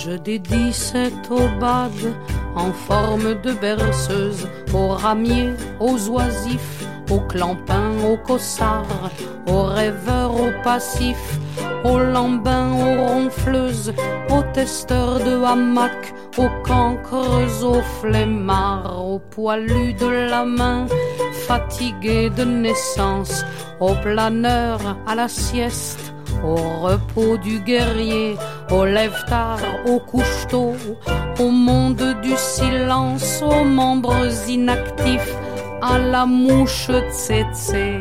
Je dédie cette aubade en forme de berceuse aux ramiers, aux oisifs, aux clampins, aux cossards, aux rêveurs, aux passifs, aux lambins, aux ronfleuses, aux testeurs de hamac, aux cancres, aux flemmards, aux poilus de la main, fatigués de naissance, aux planeurs, à la sieste, au repos du guerrier, au lève-tard, au couche-tôt, au monde du silence, aux membres inactifs, à la mouche tsetse.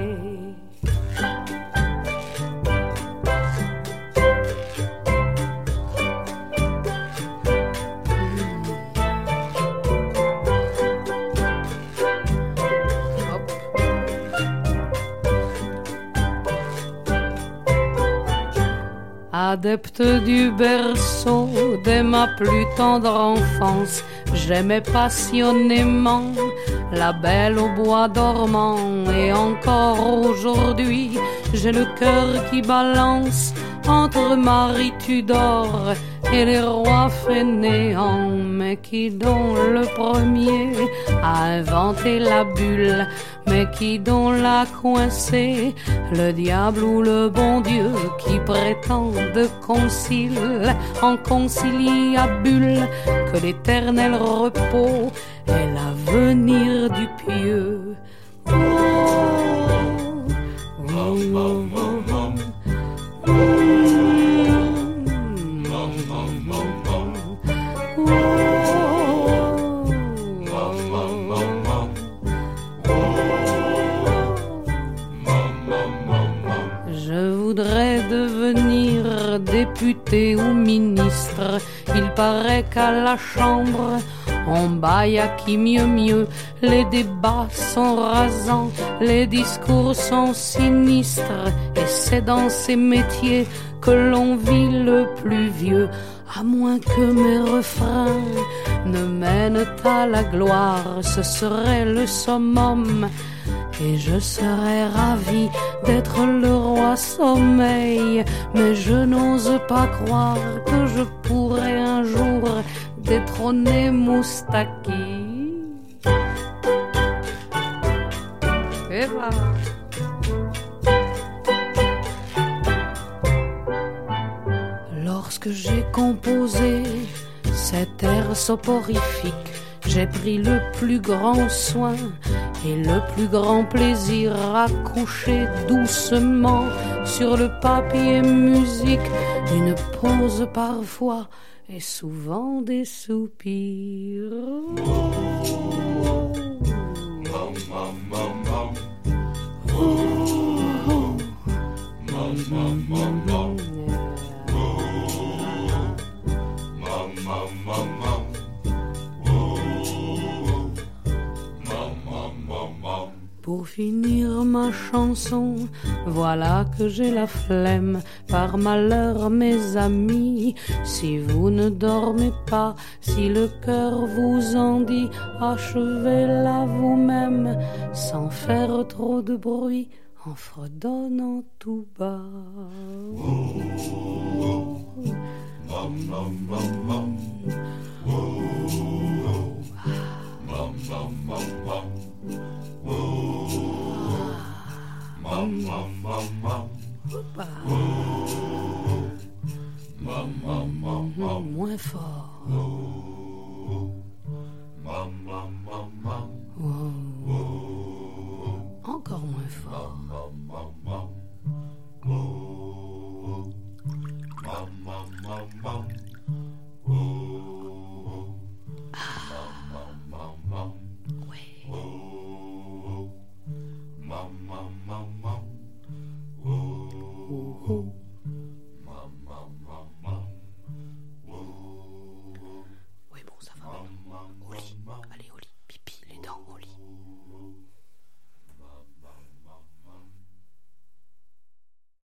Adepte du berceau, dès ma plus tendre enfance, j'aimais passionnément la belle au bois dormant. Et encore aujourd'hui, j'ai le cœur qui balance entre Marie Tudor et les rois fainéants. Mais qui donc le premier a inventé la bulle? Mais qui donc l'a coincé? Le diable ou le bon Dieu qui prétend de concile en conciliabule que l'éternel repos est l'avenir du pieux. Oh, oh, oh, oh. Je voudrais devenir député ou ministre. Il paraît qu'à la Chambre on baille à qui mieux. Les débats sont rasants, les discours sont sinistres, et c'est dans ces métiers que l'on vit le plus vieux. À moins que mes refrains ne mènent à la gloire, ce serait le summum, et je serais ravi d'être le roi sommeil. Mais je n'ose pas croire que je pourrais un jour détrôner Moustaki. Et voilà. Lorsque j'ai composé cet air soporifique, j'ai pris le plus grand soin et le plus grand plaisir à coucher doucement sur le papier musique une pause parfois et souvent des soupirs. Pour finir ma chanson, voilà que j'ai la flemme. Par malheur, mes amis, si vous ne dormez pas, si le cœur vous en dit, achevez-la vous-même, sans faire trop de bruit, en fredonnant tout bas. Moins fort.